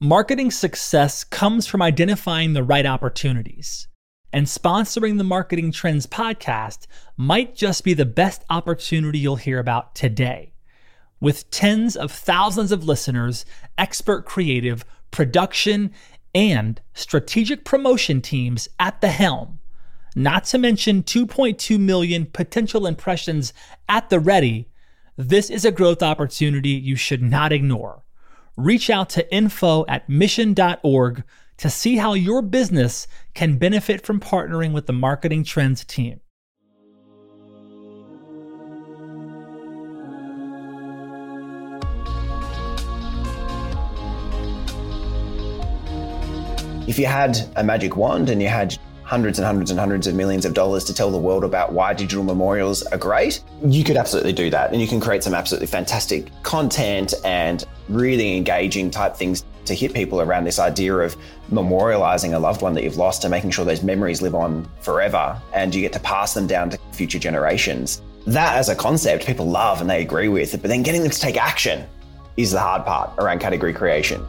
Marketing success comes from identifying the right opportunities. And sponsoring the Marketing Trends podcast might just be the best opportunity you'll hear about today. With tens of thousands of listeners, expert creative, production, and strategic promotion teams at the helm, not to mention 2.2 million potential impressions at the ready, this is a growth opportunity you should not ignore. Reach out to info@mission.org to see how your business can benefit from partnering with the Marketing Trends team. If you had a magic wand and you had hundreds and hundreds and hundreds of millions of dollars to tell the world about why digital memorials are great, you could absolutely do that. And you can create some absolutely fantastic content and really engaging type things to hit people around this idea of memorializing a loved one that you've lost and making sure those memories live on forever and you get to pass them down to future generations. That as a concept, people love and they agree with it, but then getting them to take action is the hard part around category creation.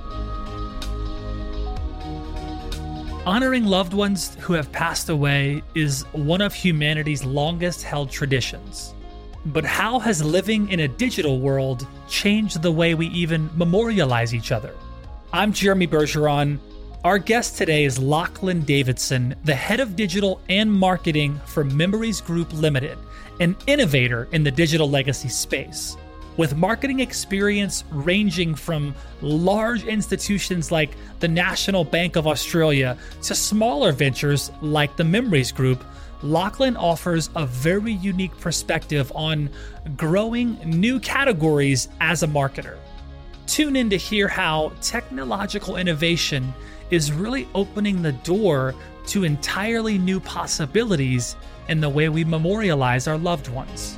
Honoring loved ones who have passed away is one of humanity's longest held traditions. But how has living in a digital world changed the way we even memorialize each other? I'm Jeremy Bergeron. Our guest today is Lachlan Davidson, the head of digital and marketing for Memories Group Limited, an innovator in the digital legacy space. With marketing experience ranging from large institutions like the National Bank of Australia to smaller ventures like the Memories Group, Lachlan offers a very unique perspective on growing new categories as a marketer. Tune in to hear how technological innovation is really opening the door to entirely new possibilities in the way we memorialize our loved ones.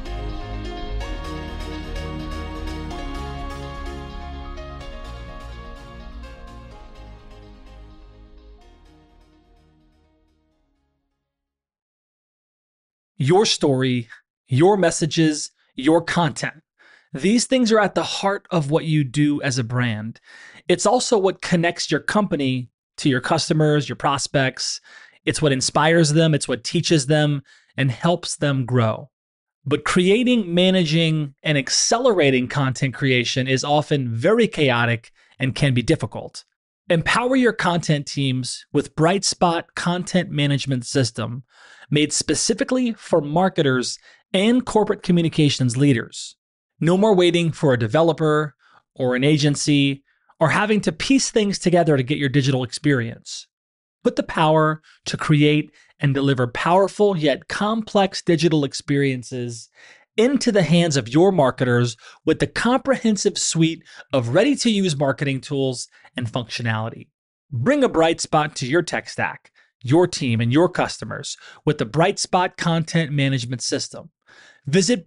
Your story, your messages, your content. These things are at the heart of what you do as a brand. It's also what connects your company to your customers, your prospects. It's what inspires them. It's what teaches them and helps them grow. But creating, managing, and accelerating content creation is often very chaotic and can be difficult. Empower your content teams with Brightspot Content Management System, made specifically for marketers and corporate communications leaders. No more waiting for a developer or an agency or having to piece things together to get your digital experience. Put the power to create and deliver powerful yet complex digital experiences into the hands of your marketers with the comprehensive suite of ready-to-use marketing tools and functionality. Bring a Brightspot to your tech stack, your team, and your customers with the Brightspot Content Management System. Visit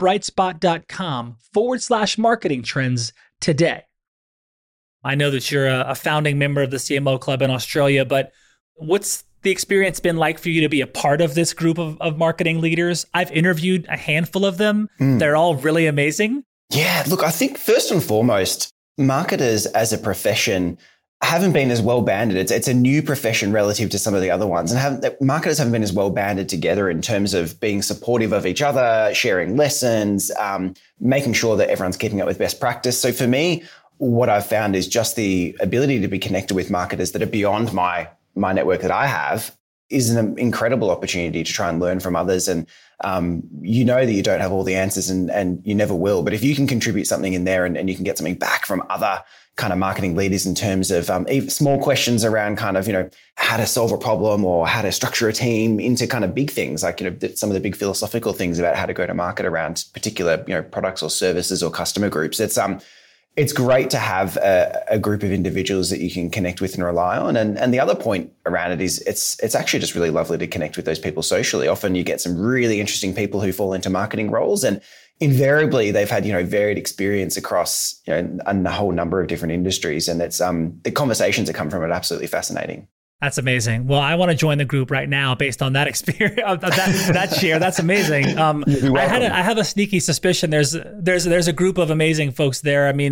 brightspot.com/marketing trends today. I know that you're a founding member of the CMO Club in Australia, but what's the experience been like for you to be a part of this group of marketing leaders? I've interviewed a handful of them. They're all really amazing. Yeah, look, I think first and foremost, marketers as a profession haven't been as well banded. It's a new profession relative to some of the other ones. And marketers haven't been as well banded together in terms of being supportive of each other, sharing lessons, making sure that everyone's keeping up with best practice. So for me, what I've found is just the ability to be connected with marketers that are beyond my network that I have is an incredible opportunity to try and learn from others. And you know that you don't have all the answers and you never will. But if you can contribute something in there and you can get something back from other kind of marketing leaders in terms of even small questions around kind of, how to solve a problem or how to structure a team into kind of big things, like, some of the big philosophical things about how to go to market around particular, products or services or customer groups. It's great to have a group of individuals that you can connect with and rely on. And the other point around it is it's actually just really lovely to connect with those people socially. Often you get some really interesting people who fall into marketing roles, and invariably they've had, varied experience across, a whole number of different industries. And it's the conversations that come from it are absolutely fascinating. That's amazing. Well, I want to join the group right now based on that experience, that share. That's amazing. I have a sneaky suspicion there's a group of amazing folks there. I mean,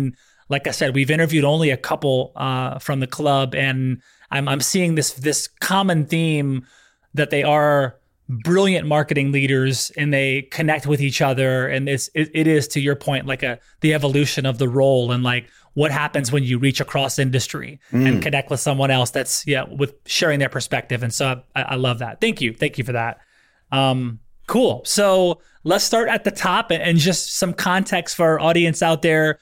like I said, we've interviewed only a couple from the club, and I'm seeing this common theme that they are brilliant marketing leaders and they connect with each other. And it is, to your point, like the evolution of the role and like what happens when you reach across industry and connect with someone else that's with sharing their perspective. And so I love that. Thank you for that. Cool. So let's start at the top and just some context for our audience out there.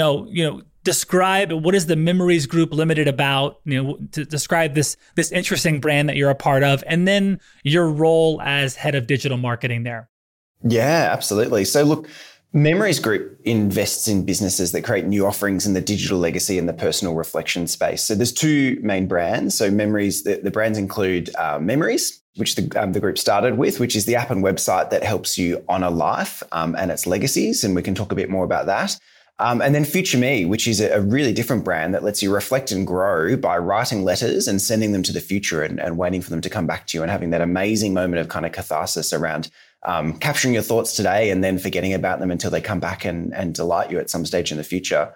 Describe what is the Memories Group Limited about, to describe this interesting brand that you're a part of, and then your role as head of digital marketing there. Yeah, absolutely. So look, Memories Group invests in businesses that create new offerings in the digital legacy and the personal reflection space. So there's two main brands. So Memories, the brands include Memories, which the group started with, which is the app and website that helps you honor life and its legacies. And we can talk a bit more about that. And then Future Me, which is a really different brand that lets you reflect and grow by writing letters and sending them to the future and waiting for them to come back to you and having that amazing moment of kind of catharsis around capturing your thoughts today and then forgetting about them until they come back and delight you at some stage in the future.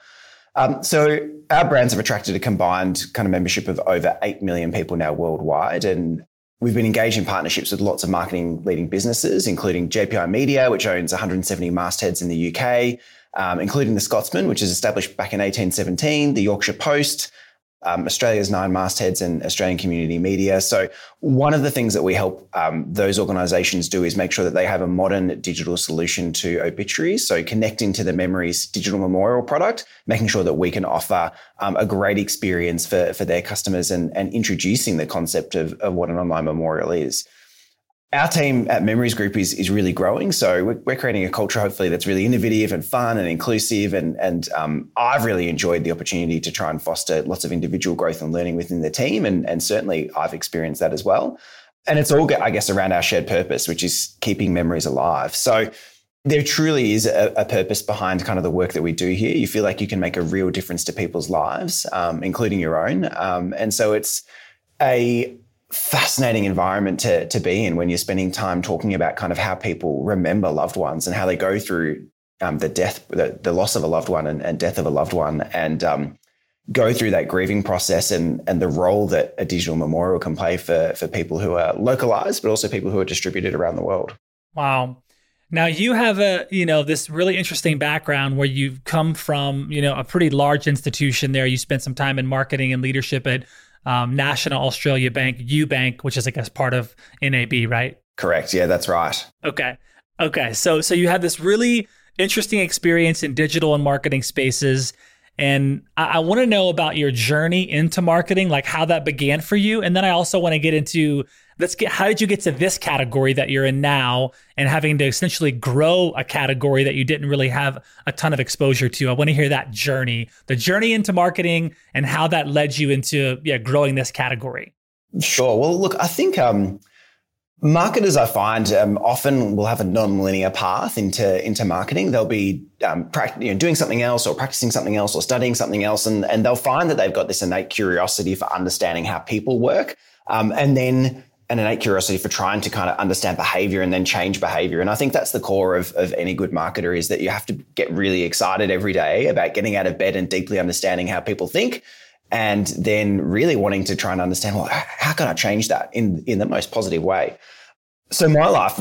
So our brands have attracted a combined kind of membership of over 8 million people now worldwide. And we've been engaged in partnerships with lots of marketing leading businesses, including JPI Media, which owns 170 mastheads in the UK, including The Scotsman, which is established back in 1817, the Yorkshire Post, Australia's 9 mastheads and Australian Community Media. So one of the things that we help those organisations do is make sure that they have a modern digital solution to obituaries. So connecting to the Memories digital memorial product, making sure that we can offer a great experience for their customers and introducing the concept of what an online memorial is. Our team at Memories Group is really growing. So we're creating a culture, hopefully, that's really innovative and fun and inclusive. And I've really enjoyed the opportunity to try and foster lots of individual growth and learning within the team. And certainly I've experienced that as well. And it's all, I guess, around our shared purpose, which is keeping memories alive. So there truly is a purpose behind kind of the work that we do here. You feel like you can make a real difference to people's lives, including your own. And so it's a fascinating environment to be in when you're spending time talking about kind of how people remember loved ones and how they go through the loss of a loved one and death of a loved one and go through that grieving process and the role that a digital memorial can play for people who are localized, but also people who are distributed around the world. Wow. Now you have this really interesting background where you've come from, a pretty large institution there. You spent some time in marketing and leadership at National Australia Bank, UBank, which is, I guess, part of NAB, right? Correct. Yeah, that's right. Okay. So you had this really interesting experience in digital and marketing spaces. And I want to know about your journey into marketing, like how that began for you. And then I also want to get into, how did you get to this category that you're in now and having to essentially grow a category that you didn't really have a ton of exposure to? I want to hear that journey, the journey into marketing and how that led you into growing this category. Sure. Well, look, I think marketers, I find, often will have a non-linear path into marketing. They'll be doing something else or practicing something else or studying something else, and they'll find that they've got this innate curiosity for understanding how people work, and then an innate curiosity for trying to kind of understand behavior and then change behavior. And I think that's the core of any good marketer, is that you have to get really excited every day about getting out of bed and deeply understanding how people think, and then really wanting to try and understand, well, how can I change that in the most positive way? So my life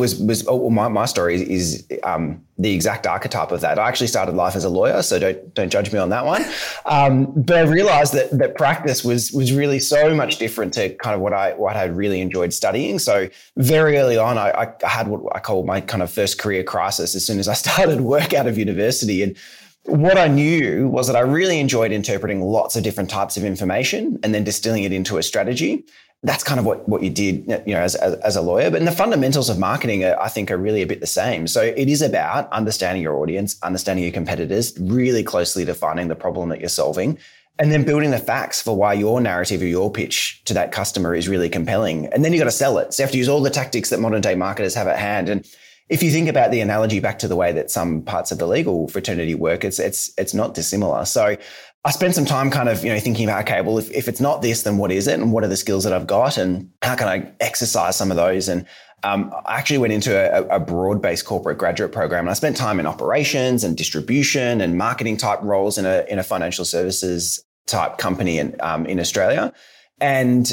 my story is the exact archetype of that. I actually started life as a lawyer, so don't judge me on that one. But I realized that practice was really so much different to kind of what I really enjoyed studying. So very early on, I had what I call my kind of first career crisis as soon as I started work out of university. And what I knew was that I really enjoyed interpreting lots of different types of information and then distilling it into a strategy. That's kind of what you did, as a lawyer. But in the fundamentals of marketing, I think, are really a bit the same. So it is about understanding your audience, understanding your competitors, really closely defining the problem that you're solving, and then building the facts for why your narrative or your pitch to that customer is really compelling. And then you got to sell it. So you have to use all the tactics that modern day marketers have at hand. And if you think about the analogy back to the way that some parts of the legal fraternity work, it's not dissimilar. So I spent some time kind of, thinking about, okay, well, if it's not this, then what is it? And what are the skills that I've got? And how can I exercise some of those? And I actually went into a broad-based corporate graduate program, and I spent time in operations and distribution and marketing type roles in a financial services type company in Australia. And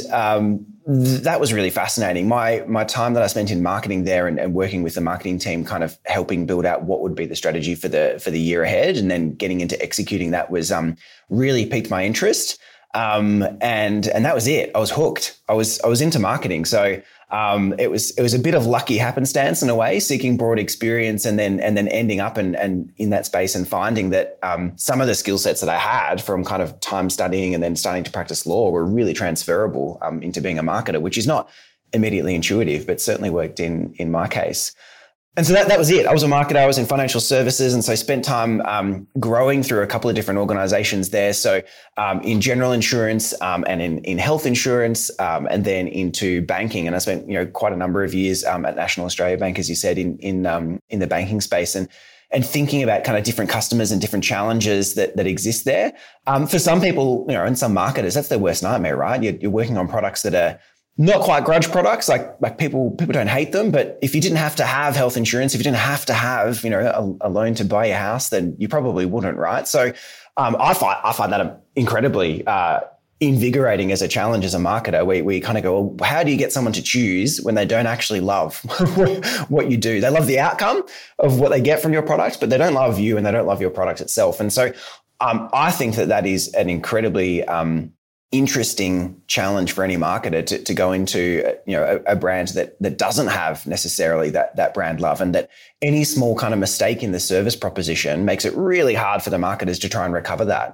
that was really fascinating. My time that I spent in marketing there and working with the marketing team, kind of helping build out what would be the strategy for the year ahead, and then getting into executing that was really piqued my interest. And that was it. I was hooked. I was into marketing. So it was a bit of lucky happenstance in a way, seeking broad experience and then ending up and in that space and finding that some of the skill sets that I had from kind of time studying and then starting to practice law were really transferable into being a marketer, which is not immediately intuitive, but certainly worked in my case. And so that was it. I was a marketer. I was in financial services. And so I spent time growing through a couple of different organizations there. So in general insurance and in health insurance and then into banking. And I spent quite a number of years at National Australia Bank, as you said, in the banking space and thinking about kind of different customers and different challenges that exist there. For some people, and some marketers, that's their worst nightmare, right? You're working on products that are not quite grudge products, like people don't hate them, but if you didn't have to have health insurance, if you didn't have to have a loan to buy your house, then you probably wouldn't, right? So I find that incredibly invigorating as a challenge as a marketer. We kind of go, well, how do you get someone to choose when they don't actually love what you do? They love the outcome of what they get from your product, but they don't love you and they don't love your product itself. And so I think that is an incredibly interesting challenge for any marketer to go into a brand that doesn't have necessarily that brand love, and that any small kind of mistake in the service proposition makes it really hard for the marketers to try and recover that,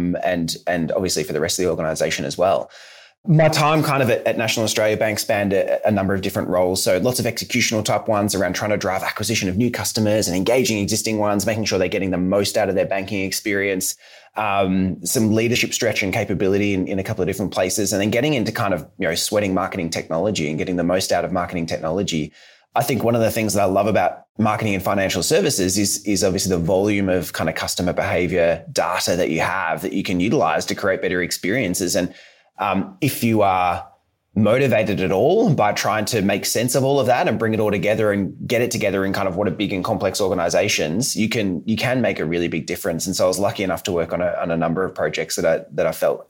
and obviously for the rest of the organization as well. My time kind of at National Australia Bank spanned a number of different roles. So lots of executional type ones around trying to drive acquisition of new customers and engaging existing ones, making sure they're getting the most out of their banking experience, some leadership stretch and capability in a couple of different places, and then getting into kind of, sweating marketing technology and getting the most out of marketing technology. I think one of the things that I love about marketing and financial services is obviously the volume of kind of customer behavior data that you have that you can utilize to create better experiences. And if you are motivated at all by trying to make sense of all of that and bring it all together and get it together in kind of what are big and complex organizations, you can make a really big difference. And so I was lucky enough to work on a number of projects that I felt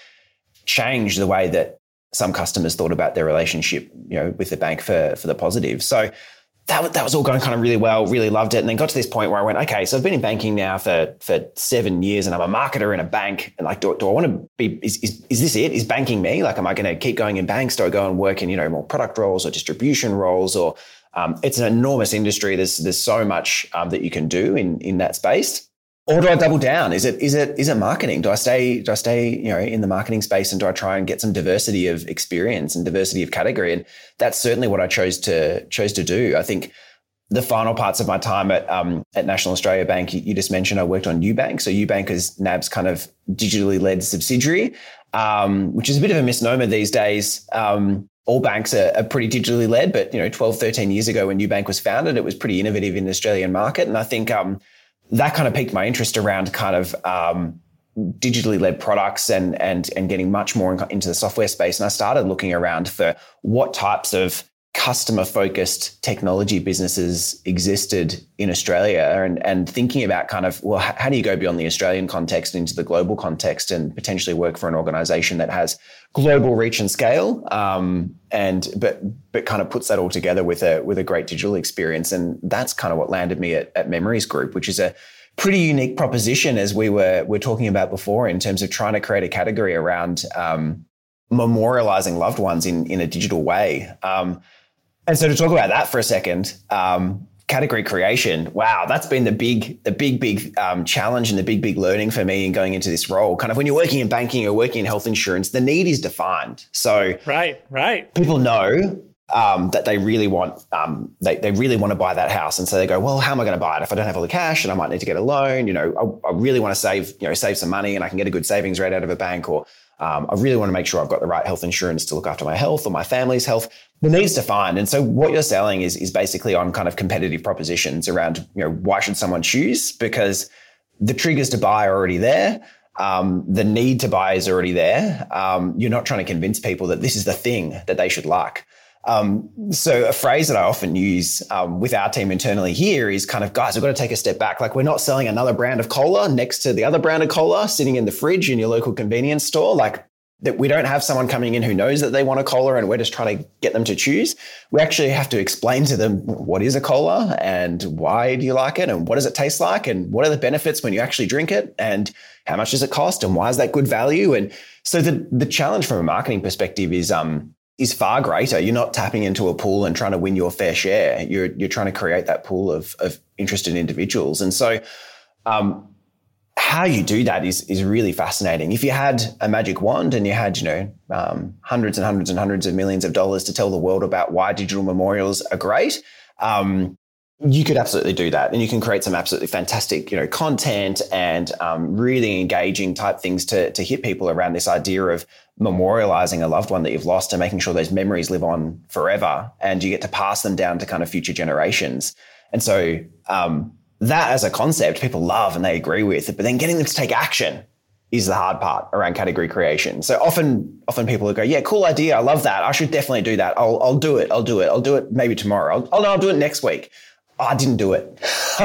changed the way that some customers thought about their relationship, with the bank for the positive. So that was all going kind of really well, really loved it. And then got to this point where I went, okay, so I've been in banking now for 7 years and I'm a marketer in a bank. And like, do I want to be, is this it? Is banking me? Like, am I going to keep going in banks? Do I go and work in, more product roles or distribution roles? Or it's an enormous industry. There's so much that you can do in that space. Or do I double down? Is it marketing? Do I stay, in the marketing space, and do I try and get some diversity of experience and diversity of category? And that's certainly what I chose to do. I think the final parts of my time at National Australia Bank, you just mentioned I worked on UBank. So UBank is NAB's kind of digitally led subsidiary, which is a bit of a misnomer these days. All banks are pretty digitally led, but 12, 13 years ago when UBank was founded, it was pretty innovative in the Australian market. And I think that kind of piqued my interest around kind of digitally led products and getting much more into the software space. And I started looking around for what types of customer focused technology businesses existed in Australia, and thinking about kind of, well, how do you go beyond the Australian context into the global context and potentially work for an organization that has global reach and scale, but kind of puts that all together with a great digital experience. And that's kind of what landed me at Memories Group, which is a pretty unique proposition, as we're talking about before, in terms of trying to create a category around memorializing loved ones in a digital way. And so to talk about that for a second, category creation, wow, that's been the big challenge and the big learning for me in going into this role. Kind of when you're working in banking or working in health insurance, the need is defined. So right. People know that they really want they really want to buy that house, and so they go, well, how am I going to buy it if I don't have all the cash and I might need to get a loan? I really want to save some money and I can get a good savings rate out of a bank, or I really want to make sure I've got the right health insurance to look after my health or my family's health. The need's defined. And so what you're selling is basically on kind of competitive propositions around, why should someone choose? Because the triggers to buy are already there. The need to buy is already there. You're not trying to convince people that this is the thing that they should like. So a phrase that I often use with our team internally here is kind of, guys, we've got to take a step back. Like, we're not selling another brand of cola next to the other brand of cola sitting in the fridge in your local convenience store. Like, that we don't have someone coming in who knows that they want a cola and we're just trying to get them to choose. We actually have to explain to them, what is a cola and why do you like it and what does it taste like and what are the benefits when you actually drink it and how much does it cost and why is that good value? And so the challenge from a marketing perspective is far greater. You're not tapping into a pool and trying to win your fair share. You're trying to create that pool of interested individuals. And so how you do that is really fascinating. If you had a magic wand and you had, hundreds and hundreds and hundreds of millions of dollars to tell the world about why digital memorials are great, you could absolutely do that. And you can create some absolutely fantastic, content and really engaging type things to hit people around this idea of memorializing a loved one that you've lost and making sure those memories live on forever and you get to pass them down to kind of future generations. And so that as a concept, people love and they agree with it, but then getting them to take action is the hard part around category creation. So often people will go, yeah, cool idea. I love that. I should definitely do that. I'll do it. I'll do it maybe tomorrow. I'll do it next week. Oh, I didn't do it.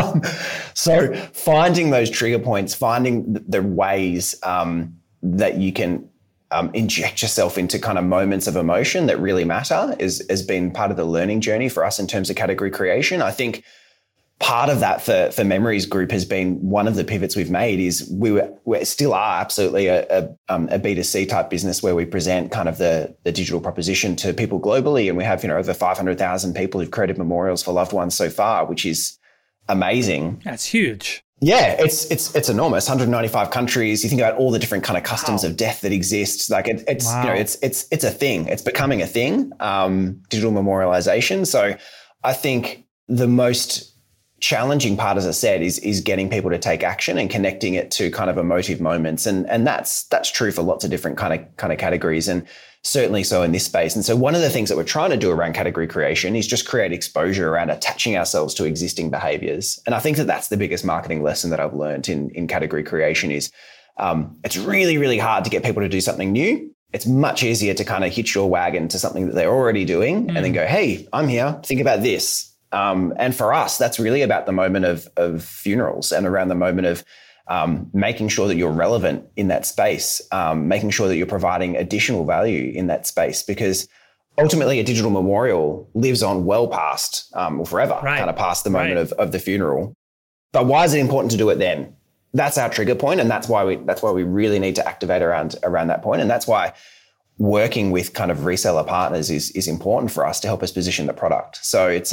So finding those trigger points, finding the ways that you can inject yourself into kind of moments of emotion that really matter has been part of the learning journey for us in terms of category creation. I think part of that for Memories Group has been one of the pivots we've made is we still are absolutely a B2C type business where we present kind of the digital proposition to people globally. And we have, over 500,000 people who've created memorials for loved ones so far, which is amazing. That's huge. Yeah, it's enormous. 195 countries. You think about all the different kind of customs of death that exist. Like it's it's a thing. It's becoming a thing. Digital memorialization. So I think the most challenging part, as I said, is getting people to take action and connecting it to kind of emotive moments. And that's true for lots of different kind of categories and certainly so in this space. And so one of the things that we're trying to do around category creation is just create exposure around attaching ourselves to existing behaviors. And I think that's the biggest marketing lesson that I've learned in category creation is it's really, really hard to get people to do something new. It's much easier to kind of hitch your wagon to something that they're already doing and then go, hey, I'm here. Think about this. And for us, that's really about the moment of funerals and around the moment of making sure that you're relevant in that space, making sure that you're providing additional value in that space, because ultimately a digital memorial lives on well past or forever, kind of past the moment of the funeral. But why is it important to do it then? That's our trigger point, and that's why we really need to activate around that point, and that's why working with kind of reseller partners is important for us to help us position the product. So it's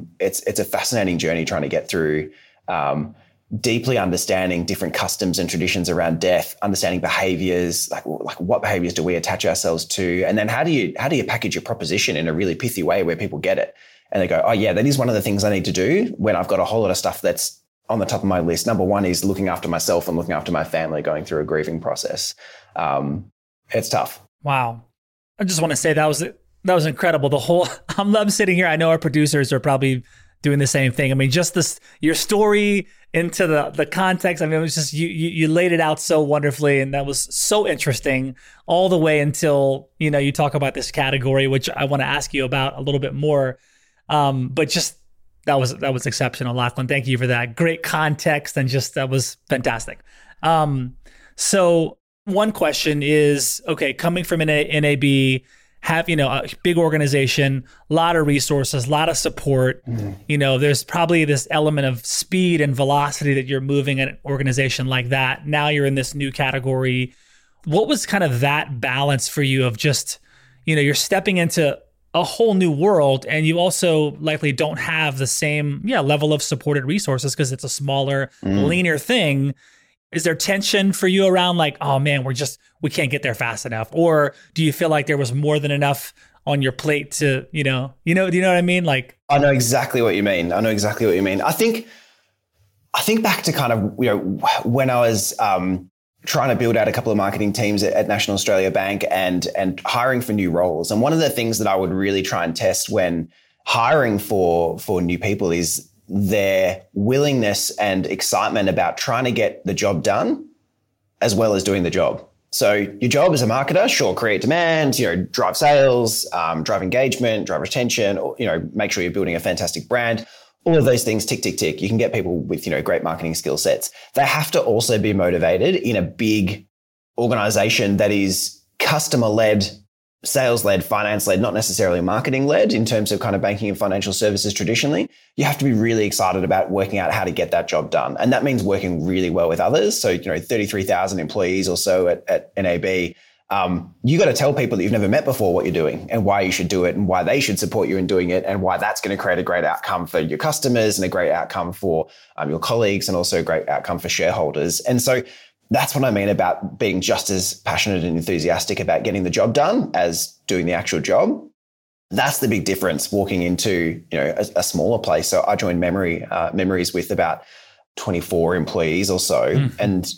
a fascinating journey trying to get through, deeply understanding different customs and traditions around death, understanding behaviors, like what behaviors do we attach ourselves to, and then how do you package your proposition in a really pithy way where people get it and they go, oh yeah, that is one of the things I need to do when I've got a whole lot of stuff that's on the top of my list. Number one is looking after myself and looking after my family, going through a grieving process. It's tough. Wow. I just want to say that was incredible. I'm sitting here. I know our producers are probably doing the same thing. I mean, just your story into the context. I mean, it was just, you laid it out so wonderfully, and that was so interesting all the way until, you talk about this category, which I want to ask you about a little bit more. But just, that was exceptional, Lachlan. Thank you for that. Great context, and just, that was fantastic. So one question is, okay, coming from an NAB, have, a big organization, a lot of resources, a lot of support, there's probably this element of speed and velocity that you're moving an organization like that. Now you're in this new category. What was kind of that balance for you of just, you're stepping into a whole new world, and you also likely don't have the same level of supported resources because it's a smaller, leaner thing. Is there tension for you around like, oh man, we can't get there fast enough? Or do you feel like there was more than enough on your plate to, do you know what I mean? Like, I know exactly what you mean. I think back to kind of, when I was trying to build out a couple of marketing teams at National Australia Bank and hiring for new roles. And one of the things that I would really try and test when hiring for new people is their willingness and excitement about trying to get the job done as well as doing the job. So your job as a marketer, sure, create demand, drive sales, drive engagement, drive retention, or, make sure you're building a fantastic brand. All of those things, tick, tick, tick. You can get people with, great marketing skill sets. They have to also be motivated in a big organization that is customer-led, sales-led, finance-led, not necessarily marketing-led in terms of kind of banking and financial services traditionally. You have to be really excited about working out how to get that job done. And that means working really well with others. So, 33,000 employees or so at NAB. You got to tell people that you've never met before what you're doing and why you should do it and why they should support you in doing it and why that's going to create a great outcome for your customers and a great outcome for your colleagues and also a great outcome for shareholders. And so that's what I mean about being just as passionate and enthusiastic about getting the job done as doing the actual job. That's the big difference walking into a smaller place. So I joined Memories with about 24 employees or so. Mm-hmm. And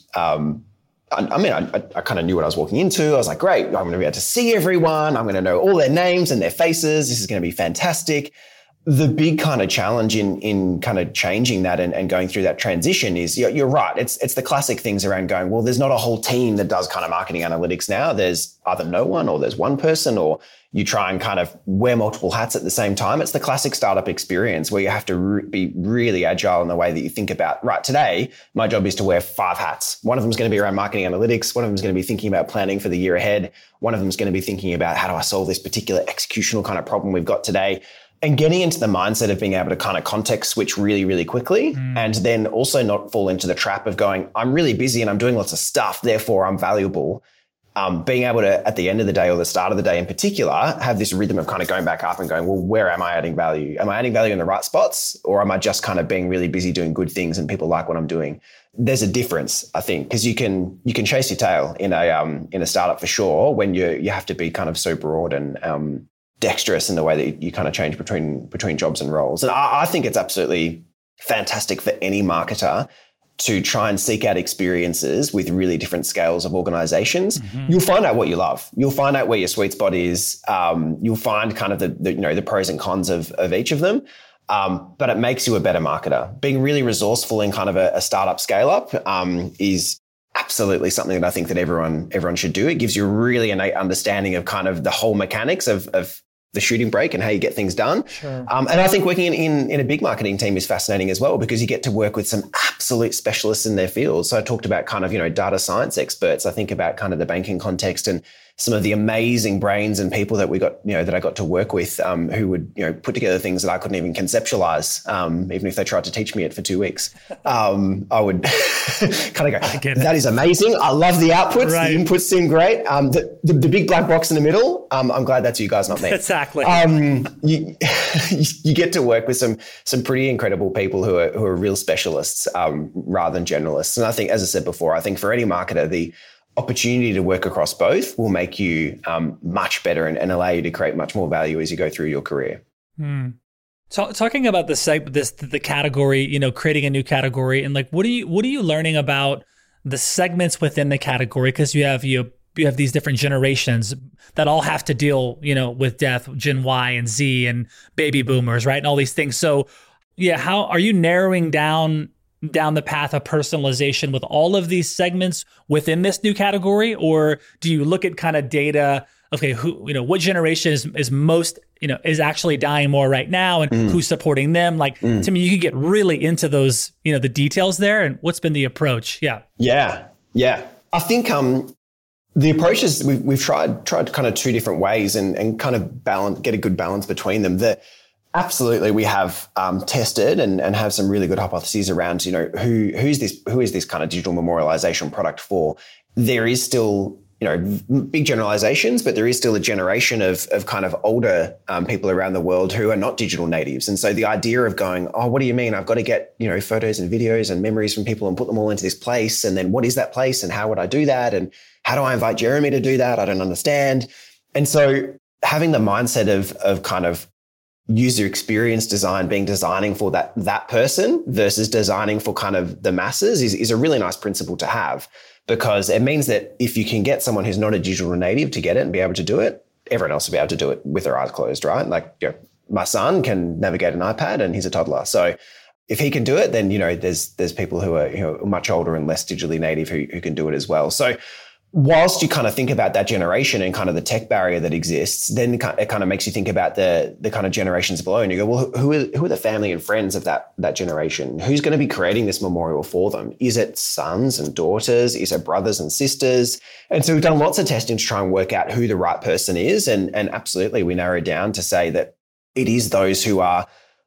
I kind of knew what I was walking into. I was like, great, I'm going to be able to see everyone. I'm going to know all their names and their faces. This is going to be fantastic. The big kind of challenge in kind of changing that and going through that transition is, you're right. It's the classic things around going, well, there's not a whole team that does kind of marketing analytics now. There's either no one or there's one person, or you try and kind of wear multiple hats at the same time. It's the classic startup experience where you have to be really agile in the way that you think about, right, today, my job is to wear 5 hats. One of them is going to be around marketing analytics. One of them is going to be thinking about planning for the year ahead. One of them is going to be thinking about how do I solve this particular executional kind of problem we've got today. And getting into the mindset of being able to kind of context switch really, really quickly, and then also not fall into the trap of going, I'm really busy and I'm doing lots of stuff, therefore I'm valuable. Being able to, at the end of the day or the start of the day in particular, have this rhythm of kind of going back up and going, well, where am I adding value? Am I adding value in the right spots, or am I just kind of being really busy doing good things and people like what I'm doing? There's a difference, I think, because you can chase your tail in a startup for sure when you have to be kind of so broad and dexterous in the way that you kind of change between jobs and roles. And I think it's absolutely fantastic for any marketer to try and seek out experiences with really different scales of organizations. Mm-hmm. You'll find out what you love. You'll find out where your sweet spot is. You'll find kind of the pros and cons of each of them. But it makes you a better marketer. Being really resourceful in kind of a startup scale up is absolutely something that I think that everyone should do. It gives you a really innate understanding of kind of the whole mechanics of the shooting break and how you get things done. Sure. And I think working in a big marketing team is fascinating as well, because you get to work with some absolute specialists in their field. So I talked about kind of, data science experts. I think about kind of the banking context and some of the amazing brains and people that we got, that I got to work with, who would, put together things that I couldn't even conceptualize, even if they tried to teach me it for 2 weeks. I would kind of go, that is amazing. I love the outputs. Right. The inputs seem great. The big black box in the middle, I'm glad that's you guys, not me. Exactly. You get to work with some pretty incredible people who are real specialists, rather than generalists. And I think, as I said before, I think for any marketer, the opportunity to work across both will make you much better and allow you to create much more value as you go through your career. So talking about the category, creating a new category, and like, what are you learning about the segments within the category? Because you have these different generations that all have to deal, with death, Gen Y and Z and baby boomers, right? And all these things. So yeah, how are you narrowing down the path of personalization with all of these segments within this new category? Or do you look at kind of data, okay, what generation is most, is actually dying more right now, and who's supporting them? Like, to me, you can get really into those, the details there. And what's been the approach? Yeah. I think the approach is we've tried kind of 2 different ways and kind of get a good balance between them. Absolutely, we have tested and have some really good hypotheses around, who is this kind of digital memorialization product for. There is still, big generalizations, but there is still a generation of kind of older people around the world who are not digital natives. And so the idea of going, oh, what do you mean? I've got to get, photos and videos and memories from people and put them all into this place. And then what is that place and how would I do that? And how do I invite Jeremy to do that? I don't understand. And so having the mindset of kind of user experience design, designing for that person versus designing for kind of the masses is a really nice principle to have, because it means that if you can get someone who's not a digital native to get it and be able to do it, everyone else will be able to do it with their eyes closed, right? Like, my son can navigate an iPad and he's a toddler. So if he can do it, then, there's people who are much older and less digitally native who can do it as well. So whilst you kind of think about that generation and kind of the tech barrier that exists, then it kind of makes you think about the kind of generations below. And you go, well, who are the family and friends of that generation? Who's going to be creating this memorial for them? Is it sons and daughters? Is it brothers and sisters? And so we've done lots of testing to try and work out who the right person is. And absolutely, we narrowed down to say that it is those who are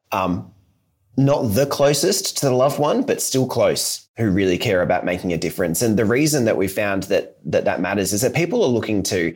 not the closest to the loved one, but still close, who really care about making a difference. And the reason that we found that matters is that people are looking to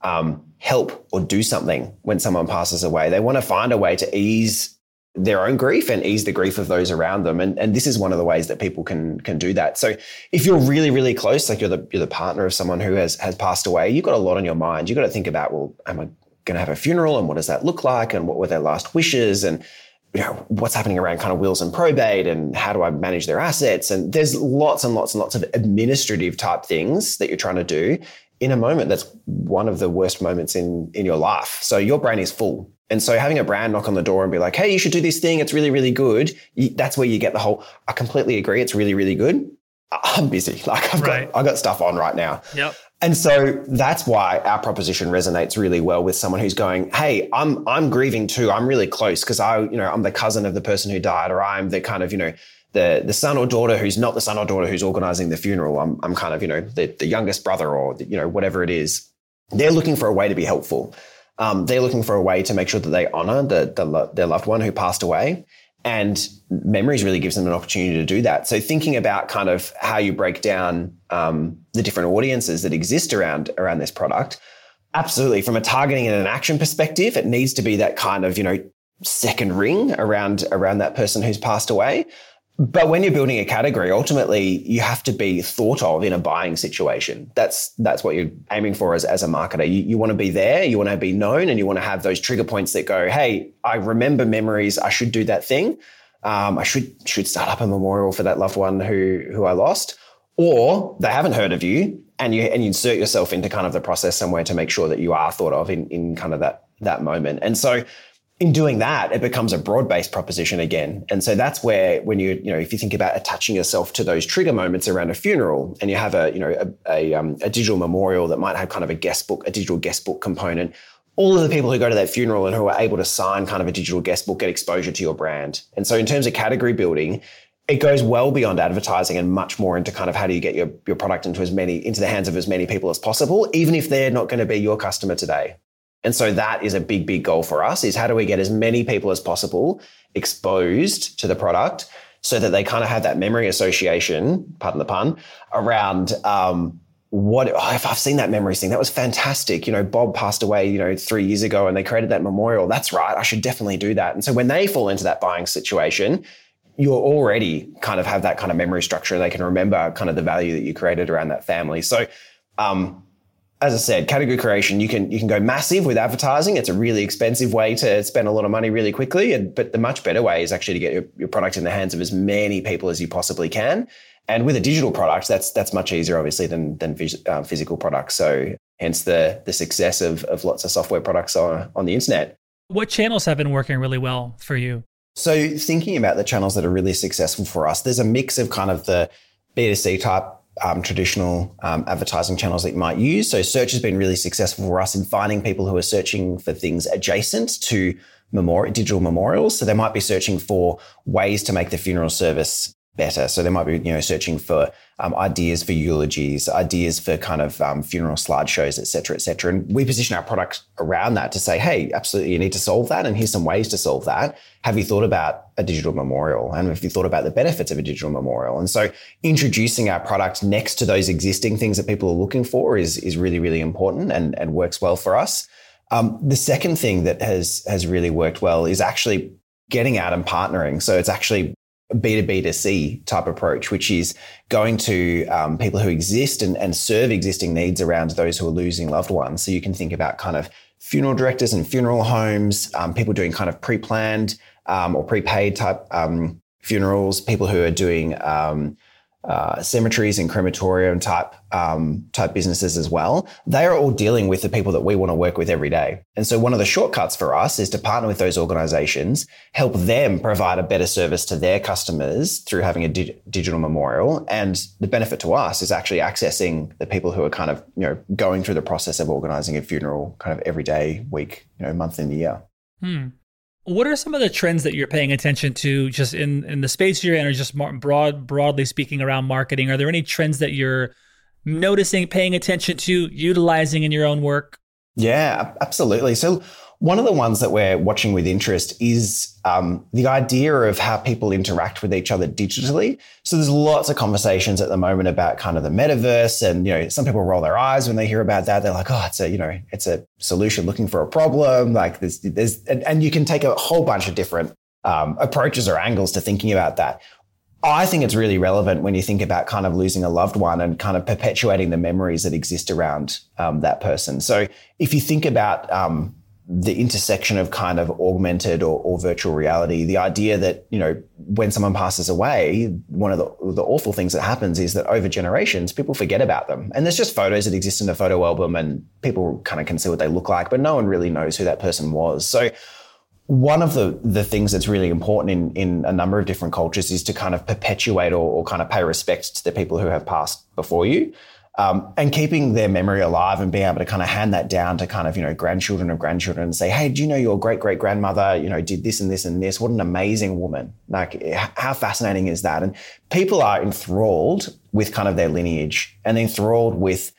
help or do something when someone passes away. They want to find a way to ease their own grief and ease the grief of those around them. And this is one of the ways that people can do that. So if you're really, really close, like you're the partner of someone who has passed away, you've got a lot on your mind. You've got to think about, well, am I going to have a funeral, and what does that look like, and what were their last wishes, and what's happening around kind of wills and probate, and how do I manage their assets? And there's lots and lots and lots of administrative type things that you're trying to do in a moment that's one of the worst moments in your life. So your brain is full. And so having a brand knock on the door and be like, hey, you should do this thing, it's really, really good. That's where you get the whole, I completely agree, it's really, really good. I'm busy. Like I've got stuff on right now. Yep. And so that's why our proposition resonates really well with someone who's going, hey, I'm grieving too. I'm really close because I'm the cousin of the person who died, or I'm the kind of, the son or daughter who's not the son or daughter who's organizing the funeral. I'm kind of, the youngest brother, or, whatever it is. They're looking for a way to be helpful. They're looking for a way to make sure that they honor their loved one who passed away. And Memories really gives them an opportunity to do that. So thinking about kind of how you break down the different audiences that exist around this product, absolutely. From a targeting and an action perspective, it needs to be that kind of, second ring around that person who's passed away. But when you're building a category, ultimately you have to be thought of in a buying situation. That's what you're aiming for as a marketer. You want to be there, you want to be known, and you want to have those trigger points that go, hey, I remember Memories, I should do that thing. I should start up a memorial for that loved one who I lost. Or they haven't heard of you, and you insert yourself into kind of the process somewhere to make sure that you are thought of in kind of that moment. And so in doing that, it becomes a broad-based proposition again. And so that's where, when if you think about attaching yourself to those trigger moments around a funeral, and you have a digital memorial that might have kind of a digital guest book component, all of the people who go to that funeral and who are able to sign kind of a digital guest book get exposure to your brand. And so in terms of category building, it goes well beyond advertising and much more into kind of how do you get your product into the hands of as many people as possible, even if they're not going to be your customer today. And so that is a big, big goal for us, is how do we get as many people as possible exposed to the product so that they kind of have that memory association, pardon the pun, around if I've seen that Memories thing, that was fantastic. Bob passed away, 3 years ago, and they created that memorial. That's right. I should definitely do that. And so when they fall into that buying situation, you're already kind of have that kind of memory structure. They can remember kind of the value that you created around that family. So, as I said, category creation, you can go massive with advertising. It's a really expensive way to spend a lot of money really quickly. But the much better way is actually to get your product in the hands of as many people as you possibly can. And with a digital product, that's much easier, obviously, than physical products. So hence the success of lots of software products on the internet. What channels have been working really well for you? So thinking about the channels that are really successful for us, there's a mix of kind of the B2C type traditional advertising channels that you might use. So search has been really successful for us in finding people who are searching for things adjacent to digital memorials. So they might be searching for ways to make the funeral service better. So they might be, searching for ideas for eulogies, ideas for kind of funeral slideshows, et cetera, et cetera. And we position our product around that to say, hey, absolutely, you need to solve that. And here's some ways to solve that. Have you thought about a digital memorial? And have you thought about the benefits of a digital memorial? And so introducing our product next to those existing things that people are looking for is really, really important and works well for us. The second thing that has really worked well is actually getting out and partnering. So it's actually B2B2C type approach, which is going to people who exist and serve existing needs around those who are losing loved ones. So you can think about kind of funeral directors and funeral homes, people doing kind of pre-planned or prepaid type funerals, people who are doing cemeteries and crematorium type businesses as well. They are all dealing with the people that we want to work with every day. And so one of the shortcuts for us is to partner with those organizations, help them provide a better service to their customers through having a digital memorial. And the benefit to us is actually accessing the people who are kind of, going through the process of organizing a funeral kind of every day, week, month in the year. What are some of the trends that you're paying attention to just in the space you're in, or just more broadly speaking around marketing? Are there any trends that you're noticing, paying attention to, utilizing in your own work? Yeah, absolutely. So one of the ones that we're watching with interest is the idea of how people interact with each other digitally. So there's lots of conversations at the moment about kind of the metaverse, and some people roll their eyes when they hear about that. They're like, "Oh, it's a solution looking for a problem." Like and you can take a whole bunch of different approaches or angles to thinking about that. I think it's really relevant when you think about kind of losing a loved one and kind of perpetuating the memories that exist around that person. So if you think about the intersection of kind of augmented or virtual reality, the idea that, when someone passes away, one of the awful things that happens is that over generations, people forget about them. And there's just photos that exist in a photo album and people kind of can see what they look like, but no one really knows who that person was. So one of the things that's really important in a number of different cultures is to kind of perpetuate or kind of pay respect to the people who have passed before you. And keeping their memory alive and being able to kind of hand that down to kind of, grandchildren of grandchildren and say, "Hey, do you know your great-great-grandmother, did this and this and this? What an amazing woman." Like, how fascinating is that? And people are enthralled with kind of their lineage and enthralled with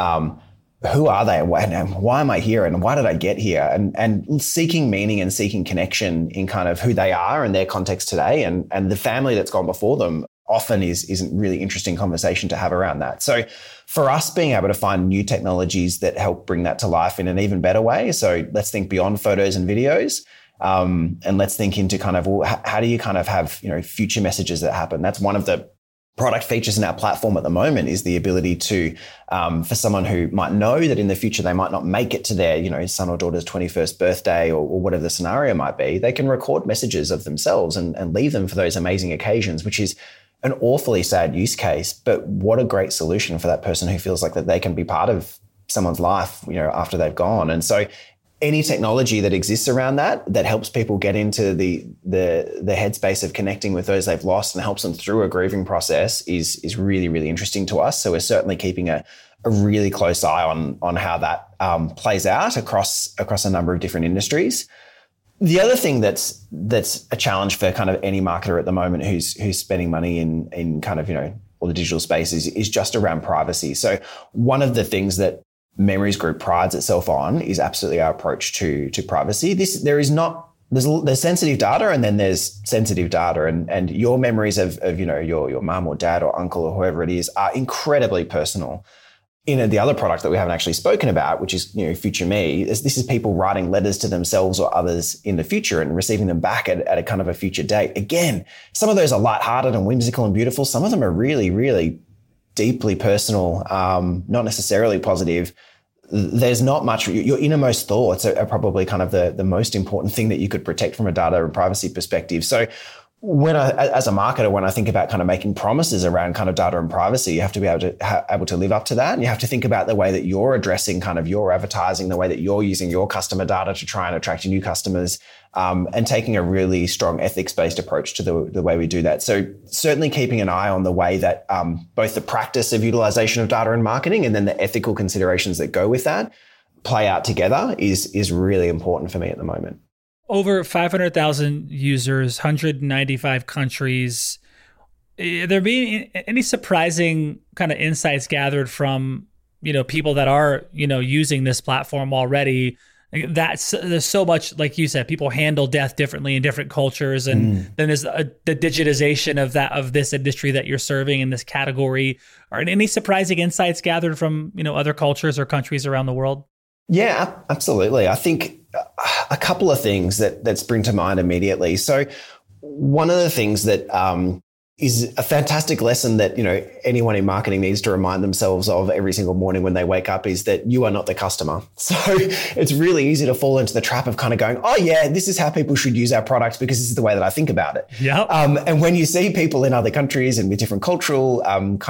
who are they and why am I here and why did I get here? And seeking meaning and seeking connection in kind of who they are and their context today and the family that's gone before them often is a really interesting conversation to have around that. So for us, being able to find new technologies that help bring that to life in an even better way. So let's think beyond photos and videos, and let's think into kind of, well, how do you kind of have, future messages that happen? That's one of the product features in our platform at the moment, is the ability to, for someone who might know that in the future they might not make it to their, son or daughter's 21st birthday or whatever the scenario might be, they can record messages of themselves and leave them for those amazing occasions, which is an awfully sad use case, but what a great solution for that person who feels like that they can be part of someone's life, after they've gone. And so any technology that exists around that helps people get into the headspace of connecting with those they've lost and helps them through a grieving process is really, really interesting to us. So we're certainly keeping a really close eye on how that plays out across a number of different industries. The other thing that's a challenge for kind of any marketer at the moment who's spending money in kind of, all the digital space is just around privacy. So one of the things that Memories Group prides itself on is absolutely our approach to privacy. There's sensitive data and then there's sensitive data, and your memories of your mum or dad or uncle or whoever it is are incredibly personal. The other product that we haven't actually spoken about, which is Future Me, this is people writing letters to themselves or others in the future and receiving them back at a kind of a future date. Again, some of those are lighthearted and whimsical and beautiful. Some of them are really, really deeply personal, not necessarily positive. There's not much. Your innermost thoughts are probably kind of the most important thing that you could protect from a data and privacy perspective. So as a marketer, when I think about kind of making promises around kind of data and privacy, you have to be able to live up to that. And you have to think about the way that you're addressing kind of your advertising, the way that you're using your customer data to try and attract new customers, and taking a really strong ethics-based approach to the way we do that. So certainly keeping an eye on the way that both the practice of utilization of data and marketing and then the ethical considerations that go with that play out together is really important for me at the moment. Over 500,000 users, 195 countries. Are there being any surprising kind of insights gathered from, people that are, using this platform already? There's so much, like you said, people handle death differently in different cultures. And then there's the digitization of this industry that you're serving in this category. Are any surprising insights gathered from, other cultures or countries around the world? Yeah, absolutely. I think a couple of things that spring to mind immediately. So one of the things that is a fantastic lesson that, anyone in marketing needs to remind themselves of every single morning when they wake up, is that you are not the customer. So it's really easy to fall into the trap of kind of going, oh yeah, this is how people should use our products because this is the way that I think about it. Yeah. And when you see people in other countries and with different cultural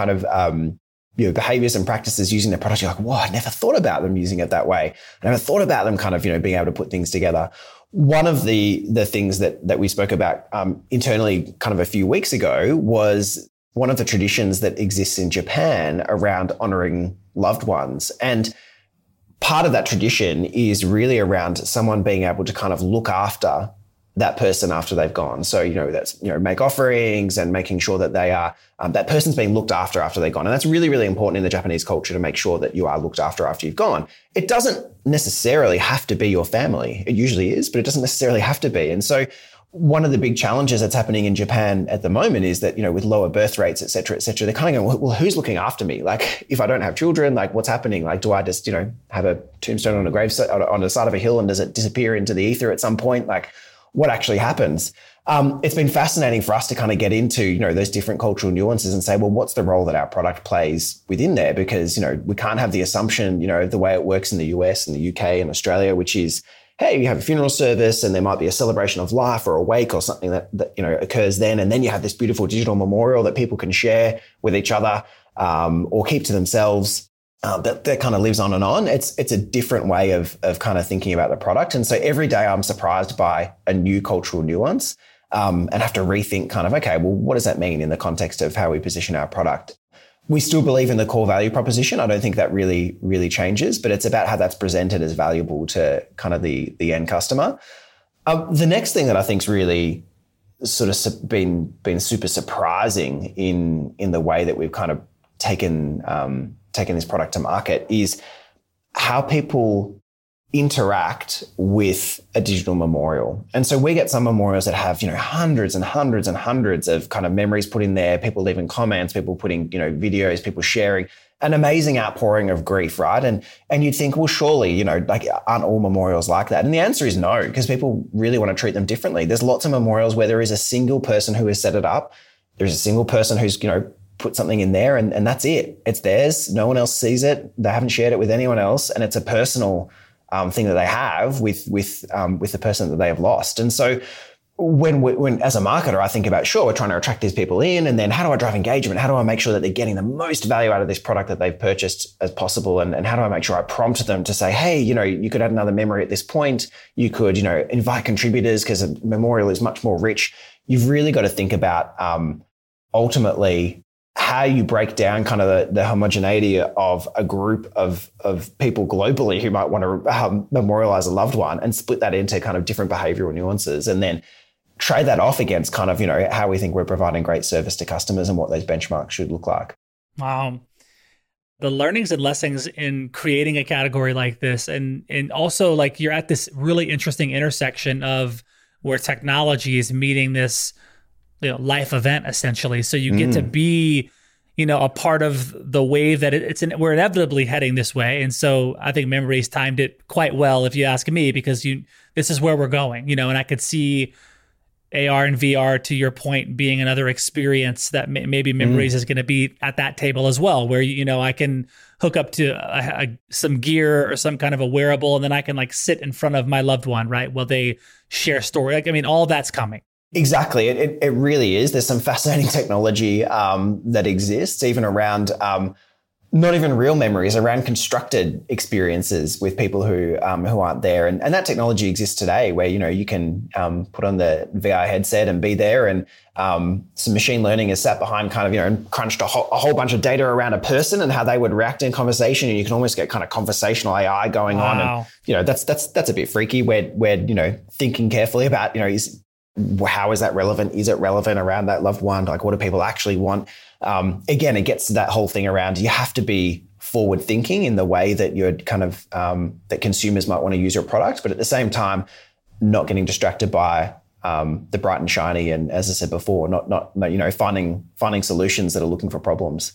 behaviors and practices using their product, you're like, whoa, I never thought about them using it that way. I never thought about them kind of, being able to put things together. One of the things that we spoke about internally kind of a few weeks ago was one of the traditions that exists in Japan around honoring loved ones. And part of that tradition is really around someone being able to kind of look after that person after they've gone. So, that's, make offerings and making sure that they are, that person's being looked after they've gone. And that's really, really important in the Japanese culture to make sure that you are looked after you've gone. It doesn't necessarily have to be your family. It usually is, but it doesn't necessarily have to be. And so one of the big challenges that's happening in Japan at the moment is that, with lower birth rates, et cetera, they're kind of going, well, who's looking after me? Like, if I don't have children, like what's happening? Like, do I just, have a tombstone on a grave on the side of a hill and does it disappear into the ether at some point? Like, what actually happens? It's been fascinating for us to kind of get into, those different cultural nuances and say, well, what's the role that our product plays within there? Because, we can't have the assumption, the way it works in the US and the UK and Australia, which is, hey, you have a funeral service and there might be a celebration of life or a wake or something that occurs then. And then you have this beautiful digital memorial that people can share with each other or keep to themselves. That kind of lives on and on. It's a different way of kind of thinking about the product. And so every day I'm surprised by a new cultural nuance and have to rethink kind of, okay, well, what does that mean in the context of how we position our product? We still believe in the core value proposition. I don't think that really, really changes, but it's about how that's presented as valuable to kind of the end customer. The next thing that I think's really sort of been super surprising in the way that we've kind of taken this product to market is how people interact with a digital memorial. And so we get some memorials that have, hundreds and hundreds and hundreds of kind of memories put in there, people leaving comments, people putting, videos, people sharing, an amazing outpouring of grief, right? And you'd think, well, surely, like, aren't all memorials like that? And the answer is no, because people really want to treat them differently. There's lots of memorials where there is a single person who has set it up. There's a single person who's, put something in there and that's it. It's theirs. No one else sees it. They haven't shared it with anyone else. And it's a personal thing that they have with the person that they have lost. And so when as a marketer, I think about, sure, we're trying to attract these people in, and then how do I drive engagement? How do I make sure that they're getting the most value out of this product that they've purchased as possible? And how do I make sure I prompt them to say, hey, you could add another memory at this point. You could, invite contributors because a memorial is much more rich. You've really got to think about ultimately how you break down kind of the homogeneity of a group of people globally who might want to memorialize a loved one and split that into kind of different behavioral nuances, and then trade that off against kind of, how we think we're providing great service to customers and what those benchmarks should look like. Wow. The learnings and lessons in creating a category like this, and also like you're at this really interesting intersection of where technology is meeting this life event essentially. So you get to be, a part of the wave that we're inevitably heading this way. And so I think Memories timed it quite well, if you ask me, because this is where we're going, and I could see AR and VR, to your point, being another experience that maybe Memories is going to be at that table as well, where, I can hook up to some gear or some kind of a wearable, and then I can like sit in front of my loved one, right? While they share story. All that's coming. Exactly. It really is. There's some fascinating technology that exists even around not even real memories, around constructed experiences with people who aren't there. And that technology exists today where, you can put on the VR headset and be there, and some machine learning is sat behind kind of, and crunched a whole bunch of data around a person and how they would react in conversation. And you can almost get kind of conversational AI going on. And, that's a bit freaky where thinking carefully about, how is that relevant? Is it relevant around that loved one? Like, what do people actually want? Again, it gets to that whole thing around you have to be forward thinking in the way that you're kind of that consumers might want to use your product, but at the same time, not getting distracted by the bright and shiny. And as I said before, not finding solutions that are looking for problems.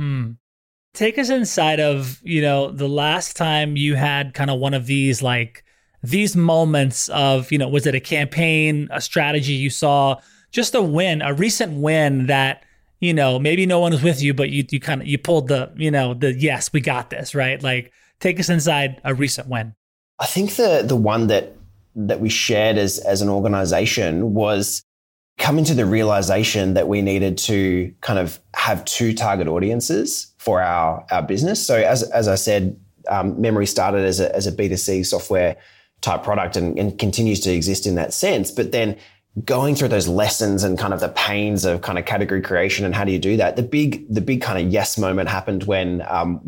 Take us inside of the last time you had kind of one of these these moments of, was it a campaign, a strategy you saw just a win, a recent win that, maybe no one was with you, but you pulled the yes, we got this, right? Like, take us inside a recent win. I think the one that we shared as an organization was coming to the realization that we needed to kind of have two target audiences for our business. So as I said, Memory started as a B2C software type product and continues to exist in that sense. But then going through those lessons and kind of the pains of kind of category creation and how do you do that, the big kind of yes moment happened when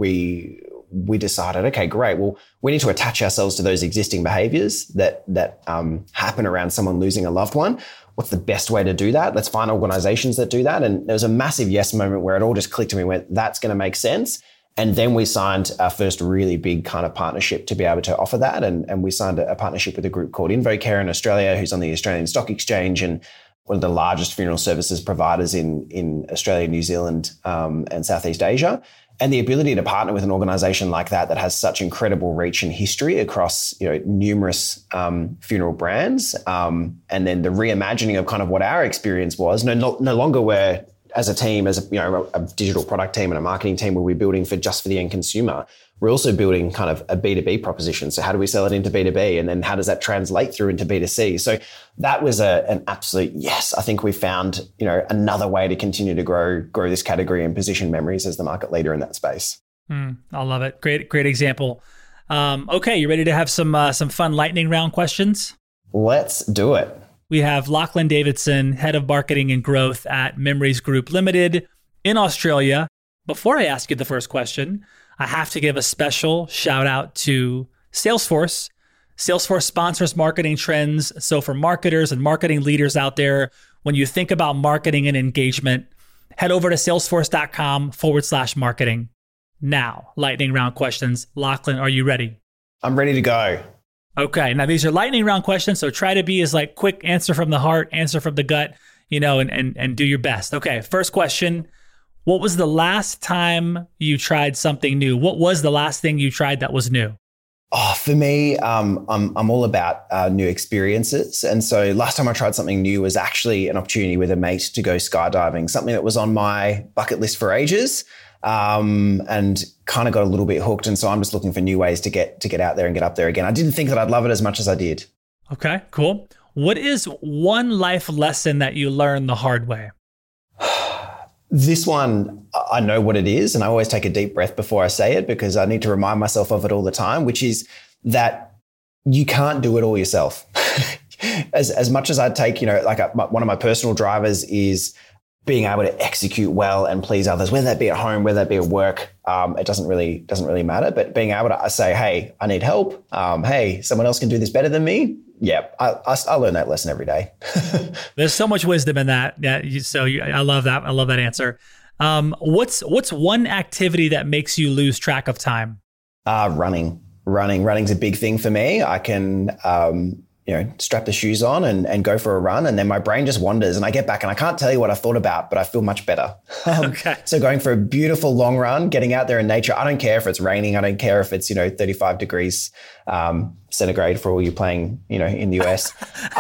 we decided, okay, great. Well, we need to attach ourselves to those existing behaviors that happen around someone losing a loved one. What's the best way to do that? Let's find organizations that do that. And there was a massive yes moment where it all just clicked and we went, that's going to make sense. And then we signed our first really big kind of partnership to be able to offer that. And we signed a partnership with a group called InvoCare in Australia, who's on the Australian Stock Exchange and one of the largest funeral services providers in Australia, New Zealand, and Southeast Asia. And the ability to partner with an organization like that has such incredible reach and history across numerous funeral brands, and then the reimagining of kind of what our experience was. No longer we're as a team, as a digital product team and a marketing team, where we're building just for the end consumer. We're also building kind of a B2B proposition. So how do we sell it into B2B? And then how does that translate through into B2C? So that was an absolute yes. I think we found, another way to continue to grow this category and position Memories as the market leader in that space. I love it. Great example. Okay, you ready to have some fun lightning round questions? Let's do it. We have Lachlan Davidson, Head of Marketing and Growth at Memories Group Limited in Australia. Before I ask you the first question, I have to give a special shout out to Salesforce. Salesforce sponsors Marketing Trends. So for marketers and marketing leaders out there, when you think about marketing and engagement, head over to salesforce.com/marketing. Now, lightning round questions. Lachlan, are you ready? I'm ready to go. Okay. Now these are lightning round questions. So try to be as quick answer from the heart, answer from the gut, and do your best. Okay. First question. What was the last time you tried something new? What was the last thing you tried that was new? Oh, for me, I'm all about new experiences. And so last time I tried something new was actually an opportunity with a mate to go skydiving, something that was on my bucket list for ages, and kind of got a little bit hooked. And so I'm just looking for new ways to get out there and get up there again. I didn't think that I'd love it as much as I did. Okay, cool. What is one life lesson that you learned the hard way? This one, I know what it is, and I always take a deep breath before I say it because I need to remind myself of it all the time, which is that you can't do it all yourself. As much as I take, one of my personal drivers is being able to execute well and please others, whether that be at home, whether that be at work, it doesn't really matter. But being able to say, hey, I need help. Hey, someone else can do this better than me. Yeah, I learn that lesson every day. There's so much wisdom in that. Yeah, I love that. I love that answer. What's one activity that makes you lose track of time? Running. Running's a big thing for me. I can, strap the shoes on and go for a run, and then my brain just wanders, and I get back and I can't tell you what I thought about, but I feel much better. Okay. So going for a beautiful long run, getting out there in nature. I don't care if it's raining. I don't care if it's 35 degrees centigrade for all you playing in the US.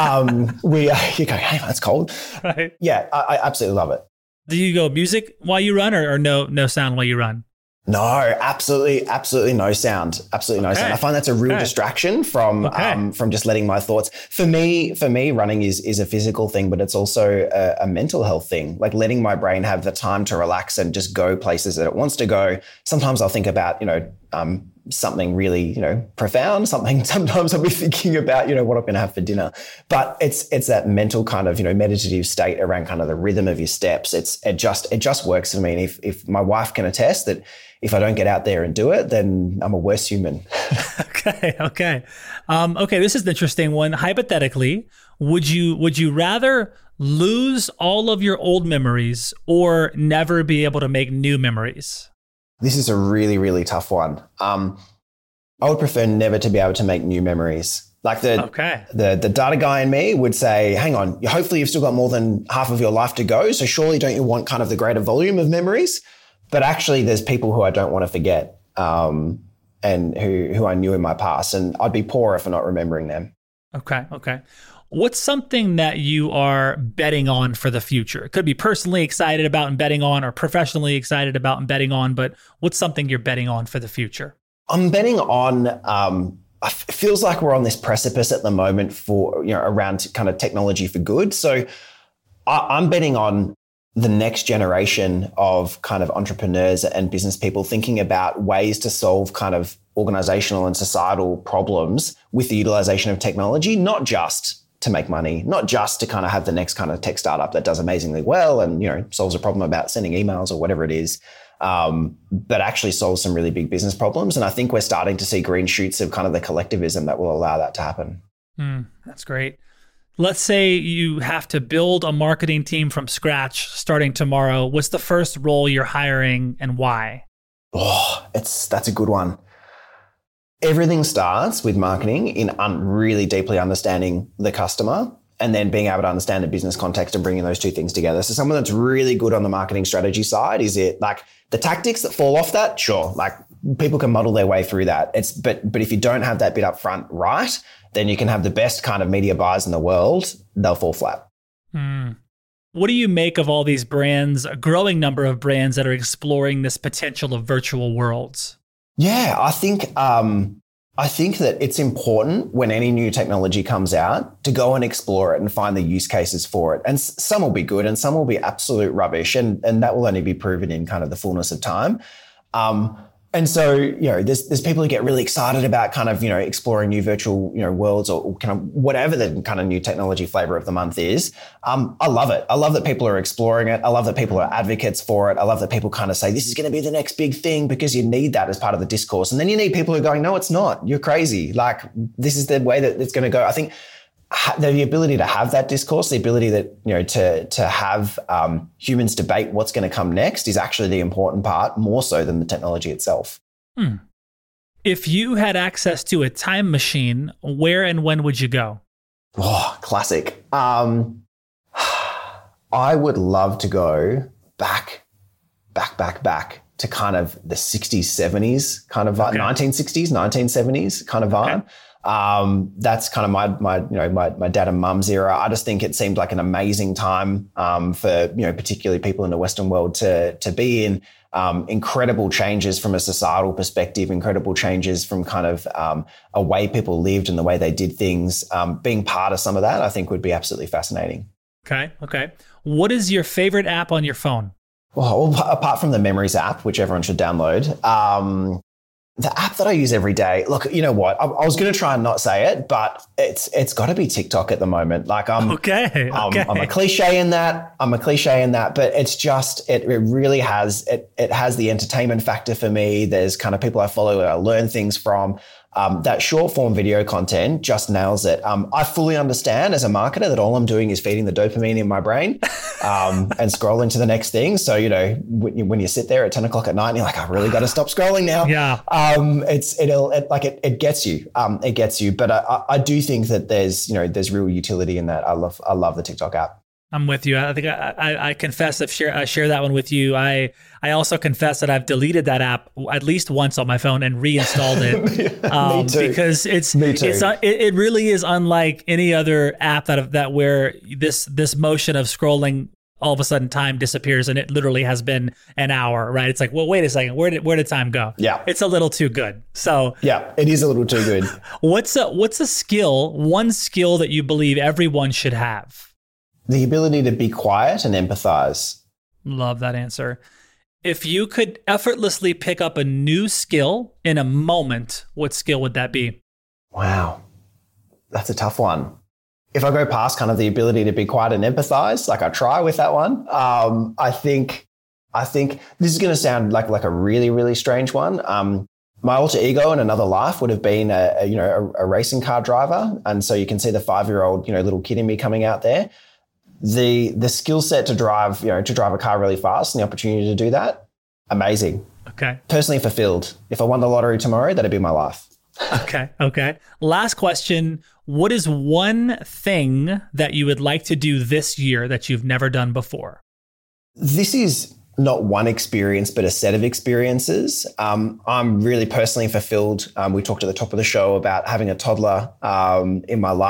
You go, hey, that's cold. Right. Yeah, I absolutely love it. Do you go music while you run, or no sound while you run? No, absolutely no sound. Absolutely no sound. I find that's a real distraction from just letting my thoughts. For me, running is a physical thing, but it's also a mental health thing. Like letting my brain have the time to relax and just go places that it wants to go. Sometimes I'll think about something really profound. Sometimes I'll be thinking about what I'm going to have for dinner. But it's that mental kind of meditative state around kind of the rhythm of your steps. It just works for me. And if my wife can attest that if I don't get out there and do it, then I'm a worse human. Okay. Okay. This is an interesting one. Hypothetically, would you rather lose all of your old memories or never be able to make new memories? This is a really, really tough one. I would prefer never to be able to make new memories. Like the data guy in me would say, hang on, hopefully you've still got more than half of your life to go. So surely don't you want kind of the greater volume of memories? But actually there's people who I don't want to forget, and who I knew in my past, and I'd be poorer for not remembering them. Okay. What's something that you are betting on for the future? It could be personally excited about and betting on, or professionally excited about and betting on, but what's something you're betting on for the future? I'm betting on, it feels like we're on this precipice at the moment for, around kind of technology for good. So I'm betting on the next generation of kind of entrepreneurs and business people thinking about ways to solve kind of organizational and societal problems with the utilization of technology, not just to make money, not just to kind of have the next kind of tech startup that does amazingly well and, solves a problem about sending emails or whatever it is, but actually solves some really big business problems. And I think we're starting to see green shoots of kind of the collectivism that will allow that to happen. That's great. Let's say you have to build a marketing team from scratch starting tomorrow. What's the first role you're hiring and why? That's a good one. Everything starts with marketing in really deeply understanding the customer and then being able to understand the business context and bringing those two things together. So someone that's really good on the marketing strategy side, is it like the tactics that fall off that? Sure. Like people can muddle their way through that. But if you don't have that bit up front right, then you can have the best kind of media buyers in the world. They'll fall flat. What do you make of all these brands, a growing number of brands that are exploring this potential of virtual worlds? Yeah, I think that it's important when any new technology comes out to go and explore it and find the use cases for it. And some will be good and some will be absolute rubbish. And that will only be proven in kind of the fullness of time. And so, there's people who get really excited about kind of, exploring new virtual, worlds or kind of whatever the kind of new technology flavor of the month is. I love it. I love that people are exploring it. I love that people are advocates for it. I love that people kind of say, this is going to be the next big thing, because you need that as part of the discourse. And then you need people who are going, no, it's not. You're crazy. Like, this is the way that it's going to go. I think the ability to have that discourse, the ability that, to have humans debate what's going to come next is actually the important part, more so than the technology itself. If you had access to a time machine, where and when would you go? Classic. I would love to go back to kind of the 60s, 70s kind of vibe, 1960s, 1970s kind of vibe. That's kind of my dad and mum's era. I just think it seemed like an amazing time for, particularly people in the Western world to be in. Incredible changes from a societal perspective, incredible changes from kind of a way people lived and the way they did things. Being part of some of that, I think, would be absolutely fascinating. Okay. What is your favorite app on your phone? Well, apart from the Memories app, which everyone should download, the app that I use every day, look, you know what? I was going to try and not say it, but it's got to be TikTok at the moment. Like I'm a cliche in that. But it's just, it really has, it has the entertainment factor for me. There's kind of people I follow that I learn things from. That short form video content just nails it. I fully understand as a marketer that all I'm doing is feeding the dopamine in my brain and scrolling to the next thing. So, when you sit there at 10 o'clock at night and you're like, I really got to stop scrolling now. Yeah. It gets you. It gets you. But I do think that there's real utility in that. I love the TikTok app. I'm with you. I think I confess I share that one with you. I also confess that I've deleted that app at least once on my phone and reinstalled it. Me too. Because it really is unlike any other app that where this motion of scrolling, all of a sudden time disappears and it literally has been an hour, right? It's like, well, wait a second, where did time go? Yeah. It's a little too good. So yeah, it is a little too good. What's a skill, one skill that you believe everyone should have? The ability to be quiet and empathize. Love that answer. If you could effortlessly pick up a new skill in a moment, what skill would that be? Wow, that's a tough one. If I go past kind of the ability to be quiet and empathize, like I try with that one, I think this is going to sound like a really, really strange one. My alter ego in another life would have been a racing car driver. And so you can see the 5-year-old, little kid in me coming out there. The skill set to drive a car really fast and the opportunity to do that, amazing. Okay. Personally fulfilled. If I won the lottery tomorrow, that'd be my life. Okay. Last question. What is one thing that you would like to do this year that you've never done before? This is not one experience, but a set of experiences. I'm really personally fulfilled. We talked at the top of the show about having a toddler in my life.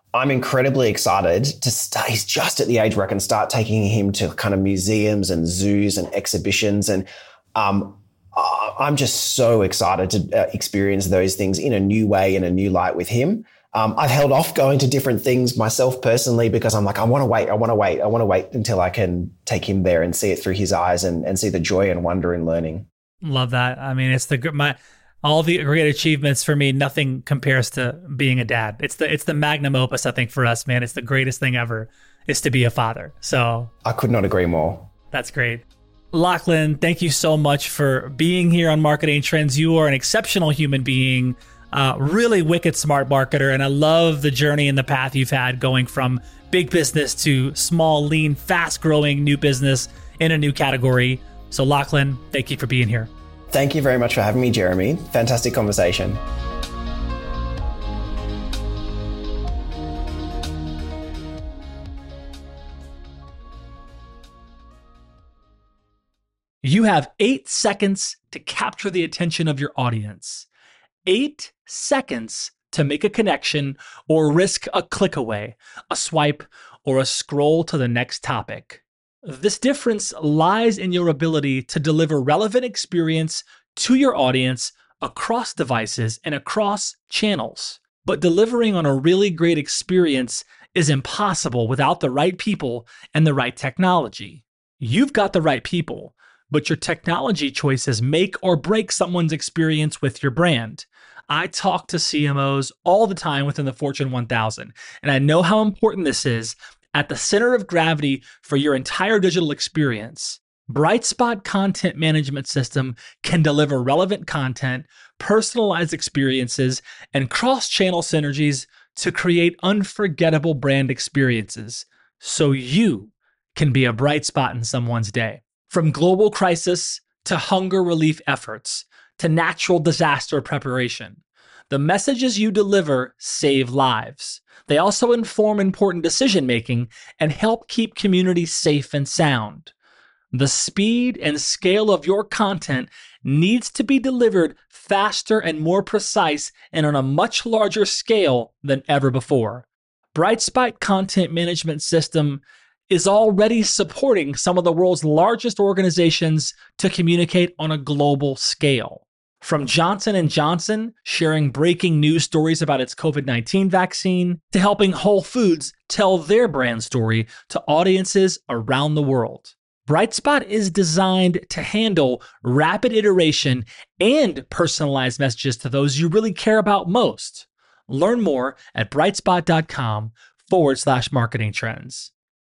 I'm incredibly excited to start. He's just at the age where I can start taking him to kind of museums and zoos and exhibitions. And I'm just so excited to experience those things in a new way, in a new light with him. I've held off going to different things myself personally because I'm like, I want to wait until I can take him there and see it through his eyes and see the joy and wonder in learning. Love that. I mean, it's all the great achievements for me. Nothing compares to being a dad. It's the magnum opus, I think, for us, man. It's the greatest thing ever is to be a father. So I could not agree more. That's great. Lachlan, thank you so much for being here on Marketing Trends. You are an exceptional human being, really wicked smart marketer. And I love the journey and the path you've had going from big business to small, lean, fast growing new business in a new category. So Lachlan, thank you for being here. Thank you very much for having me, Jeremy. Fantastic conversation. You have 8 seconds to capture the attention of your audience. 8 seconds to make a connection or risk a click away, a swipe, or a scroll to the next topic. This difference lies in your ability to deliver relevant experience to your audience across devices and across channels. But delivering on a really great experience is impossible without the right people and the right technology. You've got the right people, but your technology choices make or break someone's experience with your brand. I talk to CMOs all the time within the Fortune 1000, and I know how important this is at the center of gravity for your entire digital experience. Brightspot Content Management System can deliver relevant content, personalized experiences, and cross-channel synergies to create unforgettable brand experiences, so you can be a bright spot in someone's day. From global crisis to hunger relief efforts to natural disaster preparation, the messages you deliver save lives. They also inform important decision-making and help keep communities safe and sound. The speed and scale of your content needs to be delivered faster and more precise and on a much larger scale than ever before. Brightspot Content Management System is already supporting some of the world's largest organizations to communicate on a global scale. From Johnson & Johnson sharing breaking news stories about its COVID-19 vaccine, to helping Whole Foods tell their brand story to audiences around the world. Brightspot is designed to handle rapid iteration and personalized messages to those you really care about most. Learn more at brightspot.com/marketing trends.